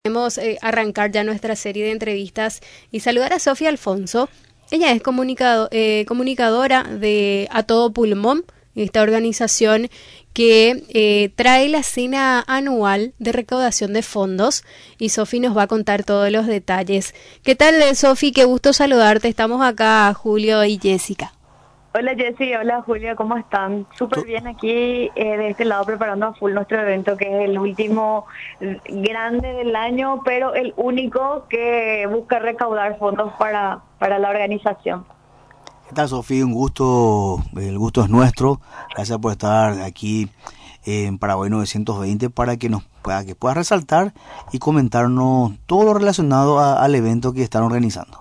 Queremos arrancar ya nuestra serie de entrevistas y saludar a Sofía Alfonso. Ella es comunicadora de A Todo Pulmón, esta organización que trae la cena anual de recaudación de fondos, y Sofi nos va a contar todos los detalles. ¿Qué tal, Sofi? Qué gusto saludarte. Estamos acá, Julio y Jessica. Hola Jessy, hola Julia, ¿cómo están? Súper bien aquí de este lado preparando a full nuestro evento, que es el último grande del año, pero el único que busca recaudar fondos para la organización. ¿Qué tal, Sofía? Un gusto, el gusto es nuestro. Gracias por estar aquí en Paraguay 920 para que puedas resaltar y comentarnos todo lo relacionado al evento que están organizando.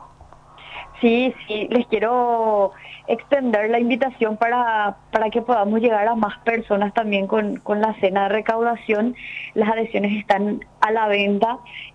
Sí, les quiero extender la invitación para que podamos llegar a más personas también con la cena de recaudación. Las adhesiones están a la venta.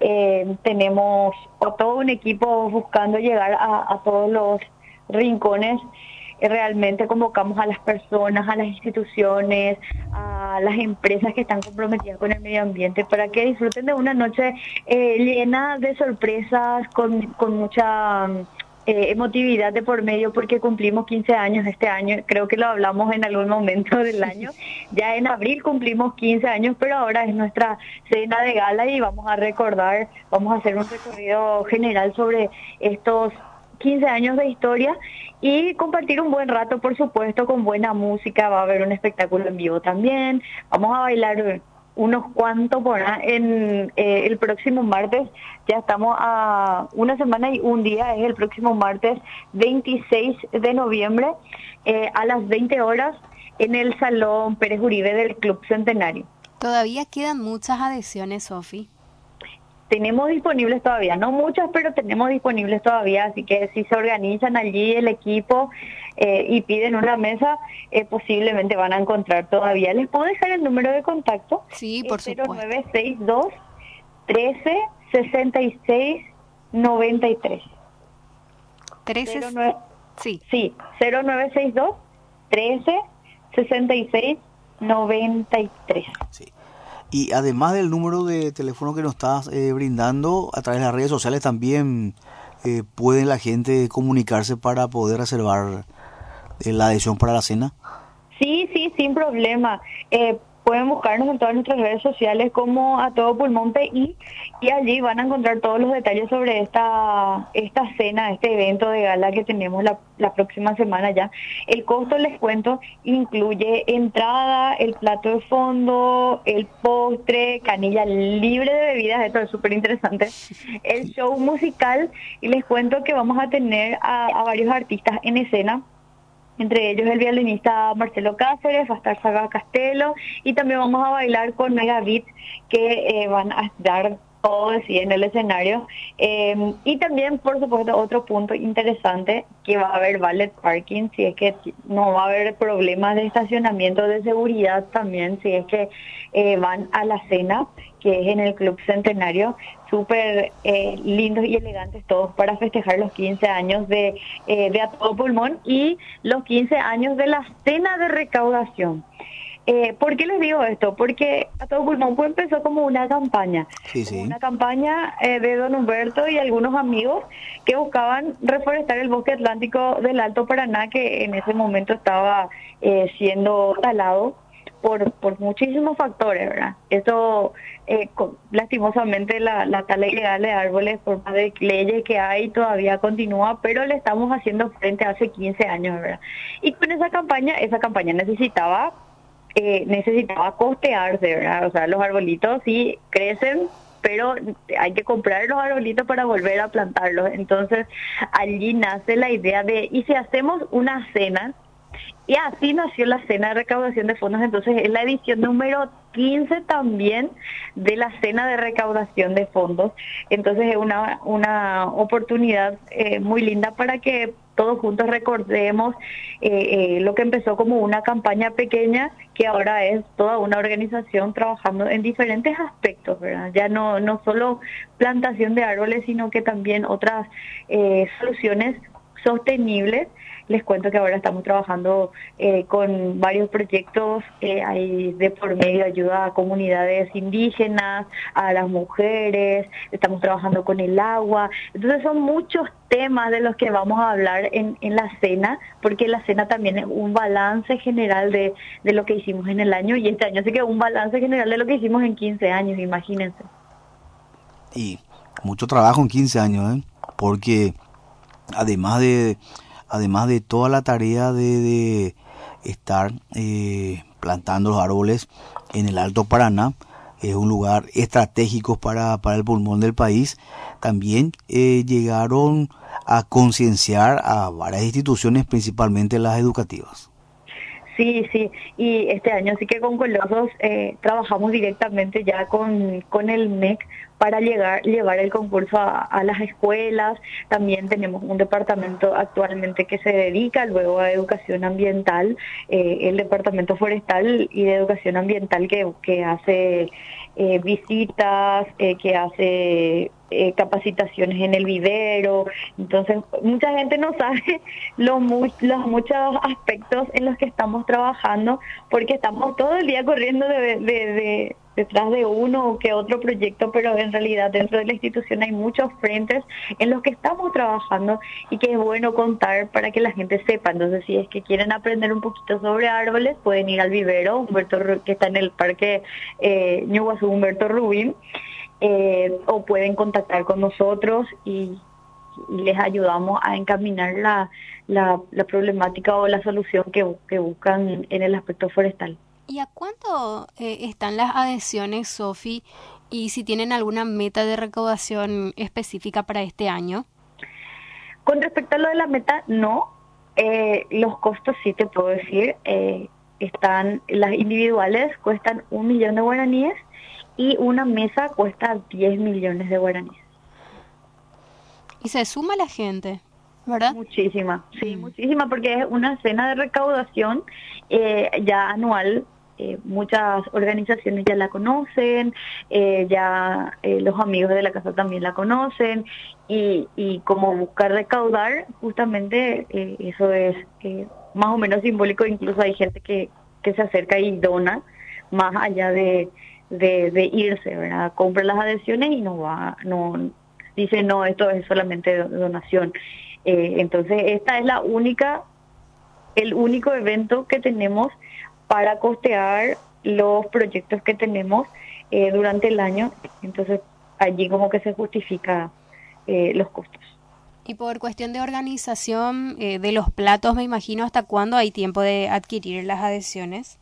Tenemos todo un equipo buscando llegar a todos los rincones. Realmente convocamos a las personas, a las instituciones, a las empresas que están comprometidas con el medio ambiente para que disfruten de una noche llena de sorpresas, con mucha emotividad de por medio, porque cumplimos 15 años este año. Creo que lo hablamos en algún momento del año. Ya en abril cumplimos 15 años, pero ahora es nuestra cena de gala y vamos a recordar, vamos a hacer un recorrido general sobre estos 15 años de historia y compartir un buen rato, por supuesto, con buena música. Va a haber un espectáculo en vivo también. Vamos a bailar unos cuantos por ahí en el próximo martes. Ya estamos a una semana y un día, es el próximo martes 26 de noviembre a las 20 horas en el Salón Pérez Uribe del Club Centenario. Todavía quedan muchas adhesiones, Sofi. Tenemos disponibles todavía, no muchas, pero tenemos disponibles todavía, así que si se organizan allí el equipo y piden una mesa, posiblemente van a encontrar todavía. ¿Les puedo dejar el número de contacto? Sí, por supuesto. 0962 13 66 93. 13. 09, sí. Sí, 0962 13 66 93. Sí. Y además del número de teléfono que nos estás brindando, a través de las redes sociales también puede la gente comunicarse para poder reservar la adhesión para la cena. Sí, sin problema. Pueden buscarnos en todas nuestras redes sociales como A Todo Pulmón PI, y allí van a encontrar todos los detalles sobre esta cena, este evento de gala que tenemos la próxima semana ya. El costo, les cuento, incluye entrada, el plato de fondo, el postre, canilla libre de bebidas, esto es súper interesante, el show musical, y les cuento que vamos a tener a varios artistas en escena. Entre ellos el violinista Marcelo Cáceres, va a estar Saga Castelo, y también vamos a bailar con Mega Beats, que van a dar todo de sí en el escenario. Y también, por supuesto, otro punto interesante, que va a haber valet parking, si es que no va a haber problemas de estacionamiento, de seguridad también, si es que van a la cena, que es en el Club Centenario. Súper lindos y elegantes todos para festejar los 15 años de A Todo Pulmón y los 15 años de la cena de recaudación. ¿Por qué les digo esto? Porque A Todo Pulmón pues empezó como una campaña. Sí. Una campaña de don Humberto y algunos amigos que buscaban reforestar el bosque atlántico del Alto Paraná, que en ese momento estaba siendo talado por muchísimos factores, ¿verdad? Eso, lastimosamente, la tala ilegal de árboles, por más de leyes que hay, todavía continúa, pero le estamos haciendo frente hace 15 años, ¿verdad? Y con esa campaña necesitaba costearse, ¿verdad? O sea, los arbolitos sí crecen, pero hay que comprar los arbolitos para volver a plantarlos. Entonces, allí nace la idea de, ¿y si hacemos una cena? Y así nació la cena de recaudación de fondos. Entonces es la edición número 15 también de la cena de recaudación de fondos. Entonces es una oportunidad muy linda para que todos juntos recordemos lo que empezó como una campaña pequeña, que ahora es toda una organización trabajando en diferentes aspectos, ¿verdad? Ya no solo plantación de árboles, sino que también otras soluciones sostenibles. Les cuento que ahora estamos trabajando con varios proyectos, hay de por medio ayuda a comunidades indígenas, a las mujeres, estamos trabajando con el agua. Entonces son muchos temas de los que vamos a hablar en la cena, porque la cena también es un balance general de lo que hicimos en el año, y este año sí que es un balance general de lo que hicimos en 15 años, imagínense. Y mucho trabajo en 15 años, porque además de toda la tarea de estar plantando los árboles en el Alto Paraná, es un lugar estratégico para el pulmón del país, también llegaron a concienciar a varias instituciones, principalmente las educativas. Sí, sí, y este año sí que con Colosos trabajamos directamente ya con el MEC para llevar el concurso a las escuelas. También tenemos un departamento actualmente que se dedica luego a educación ambiental, el departamento forestal y de educación ambiental que hace visitas, que hace capacitaciones en el vivero. Entonces mucha gente no sabe los muchos aspectos en los que estamos trabajando, porque estamos todo el día corriendo detrás de uno que otro proyecto, pero en realidad dentro de la institución hay muchos frentes en los que estamos trabajando y que es bueno contar para que la gente sepa. Entonces, si es que quieren aprender un poquito sobre árboles, pueden ir al vivero que está en el parque Ñuguazú Humberto Rubín, o pueden contactar con nosotros y les ayudamos a encaminar la problemática o la solución que buscan en el aspecto forestal. ¿Y a cuánto están las adhesiones, Sofi? Y si tienen alguna meta de recaudación específica para este año. Con respecto a lo de la meta, no. Los costos sí te puedo decir. Las individuales cuestan 1 millón de guaraníes y una mesa cuesta 10 millones de guaraníes. Y se suma la gente, ¿verdad? Muchísima, sí, muchísima, porque es una cena de recaudación ya anual. Muchas organizaciones ya la conocen, los amigos de la casa también la conocen, y como buscar recaudar, justamente eso es más o menos simbólico. Incluso hay gente que se acerca y dona, más allá de irse, ¿verdad? Compra las adhesiones y dice no, esto es solamente donación. Entonces esta es el único evento que tenemos para costear los proyectos que tenemos durante el año. Entonces allí como que se justifica los costos. Y por cuestión de organización de los platos, me imagino, ¿hasta cuándo hay tiempo de adquirir las adhesiones?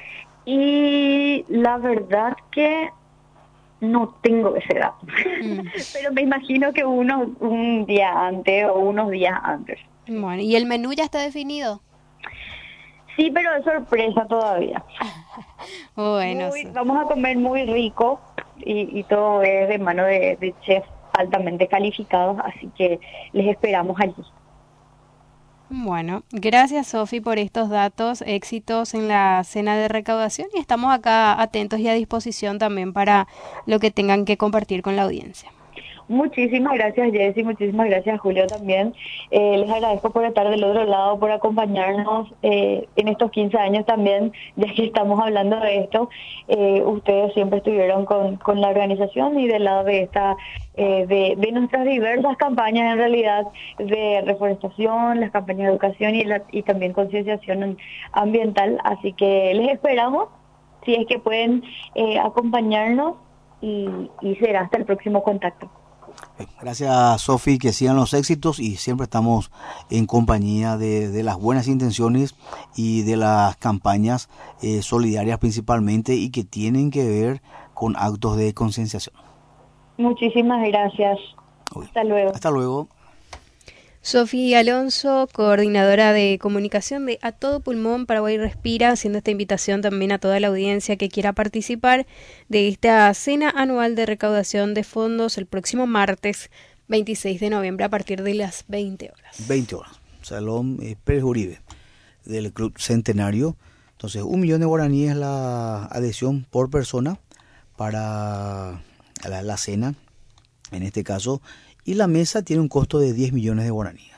Y la verdad que no tengo ese dato, pero me imagino que un día antes o unos días antes. Bueno, ¿y el menú ya está definido? Sí, pero es sorpresa todavía. Bueno, vamos a comer muy rico y todo es de mano de chefs altamente calificados, así que les esperamos allí. Bueno, gracias Sofi por estos datos, éxitos en la cena de recaudación, y estamos acá atentos y a disposición también para lo que tengan que compartir con la audiencia. Muchísimas gracias, Jessy, muchísimas gracias, Julio, también. Les agradezco por estar del otro lado, por acompañarnos en estos 15 años también, ya que estamos hablando de esto. Ustedes siempre estuvieron con la organización y del lado de de nuestras diversas campañas, en realidad, de reforestación, las campañas de educación y también concienciación ambiental. Así que les esperamos, si es que pueden acompañarnos, y será hasta el próximo contacto. Gracias, Sofi, que sigan los éxitos, y siempre estamos en compañía de las buenas intenciones y de las campañas solidarias principalmente, y que tienen que ver con actos de concienciación. Muchísimas gracias. Hasta luego. Hasta luego. Sofi Alonso, coordinadora de comunicación de A Todo Pulmón Paraguay Respira, haciendo esta invitación también a toda la audiencia que quiera participar de esta cena anual de recaudación de fondos el próximo martes 26 de noviembre a partir de las 20 horas. 20 horas. Salón Pérez Uribe del Club Centenario. Entonces, 1 millón de guaraníes la adhesión por persona para la cena, en este caso. Y la mesa tiene un costo de 10 millones de guaraníes.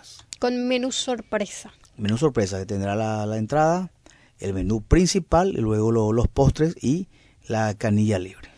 con menú sorpresa. Menú sorpresa que tendrá la entrada, el menú principal, y luego los postres y la canilla libre.